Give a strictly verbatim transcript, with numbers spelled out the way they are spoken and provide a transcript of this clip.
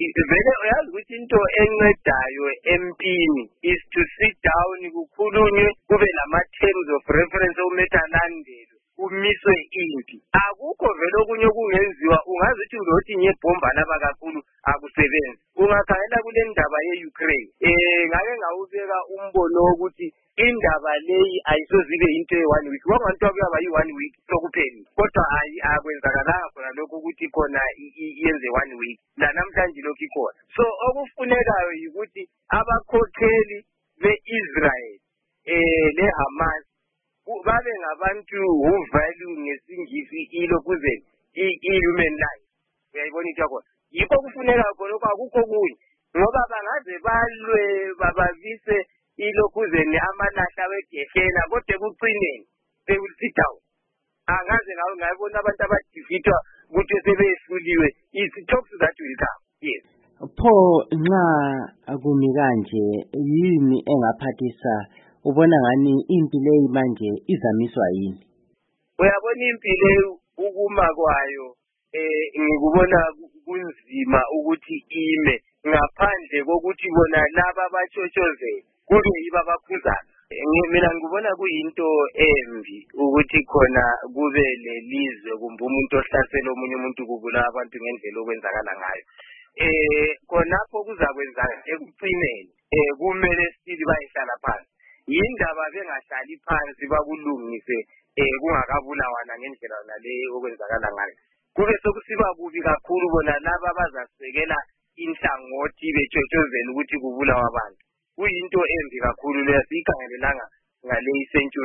vele uyazi ukuthi into encedayo empini is to sit down kukhulunywe kube lama terms of reference okumetalandelo kumiswe impi. Akukho vele okunye kungenziwa ungazi ukuthi ulothi ngebomba laba kakhulu akusebenzi. Ungakhangela kule ndaba ye-Ukraine eh ngake ngawubeka umbono ukuthi indaba leyi ayisozibe into ye-one week. Wangabantu abuyaba yi-one week sokupheli. Kodwa akwenzakalanga khona lokho ukuthi khona yenze one week. La namhlanje lokho ikhona. So okufunekayo ukuthi abakhokheli be-Israel eh le-Hamas babe ngabantu who value ngesingisi ilokuze i-human life. Uyayibona into yakho. Yikho kufuneka khona akukho kunye. Ngoba bangaze balwe babavise ilokuzeni amalahla wegehena kodwa kucineni they will sit down. Angaze ngawe ngayibona abantu abadivitwa ukuthi sebefuliwe. It talks that will come. Yes. Pho nxa akumi kanje yini engaphathisa ubona ngani impi leyi manje izamiswa yini? Uyabona impi leyi ukuma kwayo eh ngikubona kunzima ukuthi ime ngaphandle kokuthi bona laba batshotshoze kube yiba bakhuzana. Mina ngibona kuyinto embi ukuthi khona kube lelizwe kumbe umuntu ohlasela omunye umuntu kubula abantu ngendlela okwenzakala ngayo. Eh khonapho kuzakwenza ekucineni eh kumele still bayihlala phansi. Yindaba bengahlali phansi bakulungise eh kungakabulawana ngendlela nale okwenzakala ngayo. Kube sokusiba kubi kakhulu bona laba bazasekela inhlangothi betshotshozela ukuthi kubulawa abantu. Kuyinto embi kakhulu leyo sikhangelelanga ngale century.